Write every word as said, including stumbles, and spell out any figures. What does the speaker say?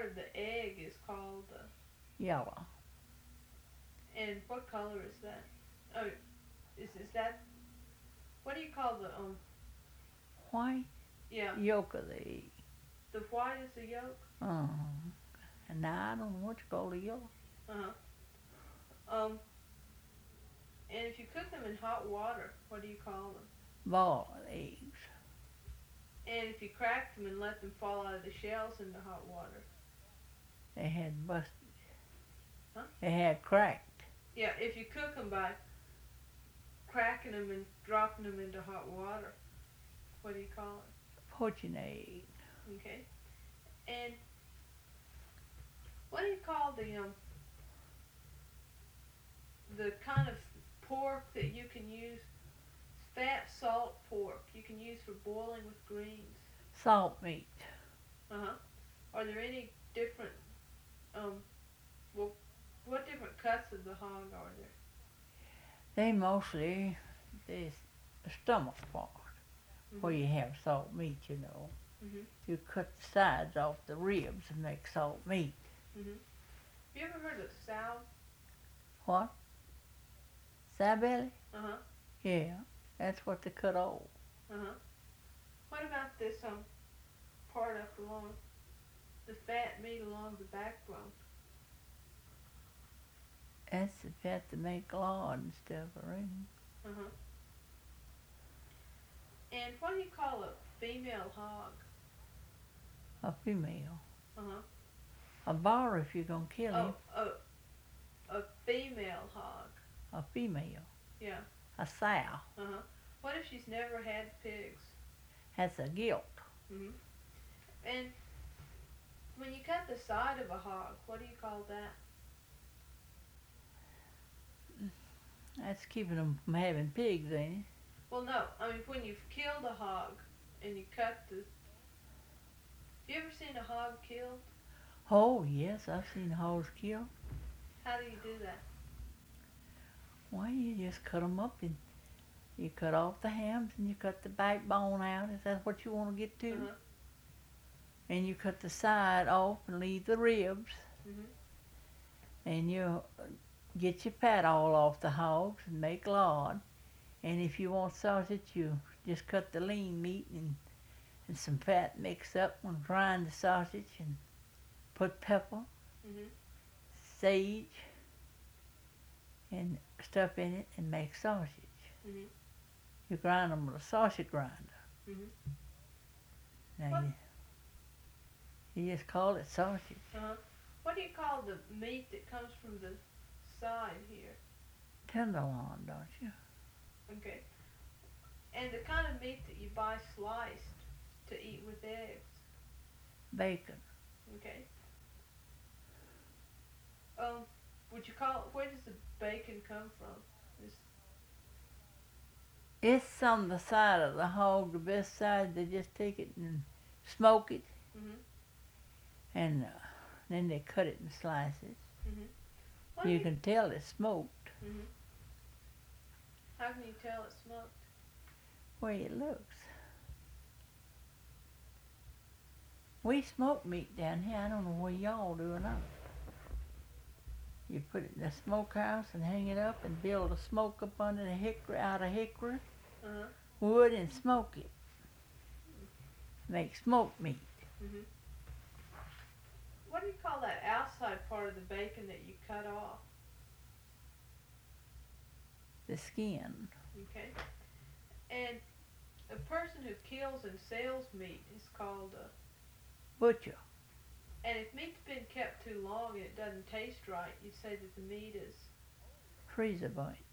heard the egg is called, uh, Yellow. and what color is that? Oh, is is that, what do you call the, um, White yeah, yolk of the egg. the white is the yolk? Uh-huh. And now I don't know what you call the yellow. Uh-huh. Um, and if you cook them in hot water, what do you call them? Boiled eggs. And if you crack them and let them fall out of the shells into hot water? They had busted. Huh? They had cracked. Yeah, if you cook them by cracking them and dropping them into hot water, what do you call it? Poaching egg. Okay. And what do you call the um the kind of pork that you can use? Fat salt pork you can use for boiling with greens. Salt meat. Uh huh. Are there any different um well what different cuts of the hog are there? They mostly, the stomach part, Mm-hmm. where you have salt meat, you know. Mm-hmm. You cut the sides off the ribs and make salt meat. Mm-hmm. You ever heard of sow? What? Sow belly? Uh huh. Yeah, that's what they cut off. Uh huh. What about this um part up along the fat meat along the backbone? That's the fat to make lard and stuff, I reckon. Uh huh. And what do you call a female hog? A female. Uh huh. A bar if you're gonna kill him. Oh, a a female hog. A female. Yeah. A sow. Uh huh. What if she's never had pigs? That's a gilt. Mhm. And when you cut the side of a hog, what do you call that? That's keeping them from having pigs, ain't it? Well, no. I mean, when you've killed a hog and you cut the. You ever seen a hog killed? Oh, yes, I've seen hogs killed. How do you do that? Well, you just cut them up and you cut off the hams and you cut the backbone out. Is that what you want to get to? Uh-huh. And you cut the side off and leave the ribs. Mhm. And you get your fat all off the hogs and make lard. And if you want sausage, you just cut the lean meat and, and some fat mixed up and grind the sausage and put pepper, Mhm. sage, and stuff in it and make sausage. Mhm. You grind them with a sausage grinder. Mhm. Now What? you, you just call it sausage. Uh-huh. What do you call the meat that comes from the side here? Tenderloin, don't you? Okay. And the kind of meat that you buy sliced to eat with eggs. Bacon. Okay. Um, would you call it, where does the bacon come from? This, It's on the side of the hog, the best side. They just take it and smoke it, mhm. and uh, then they cut it in slices. Mhm. What do You you can tell it's smoked Mhm. How can you tell it's smoked? the way it looks. We smoke meat down here. I don't know what y'all do or not. You put it in the smokehouse and hang it up and build a smoke up under the hickory, out of hickory Uh-huh. wood and smoke it. Make smoked meat. Mhm. What do you call that outside part of the bacon that you cut off? The skin. Okay. And a person who kills and sells meat is called a. Butcher. And if meat's been kept too long and it doesn't taste right, you say that the meat is. Freezer bite.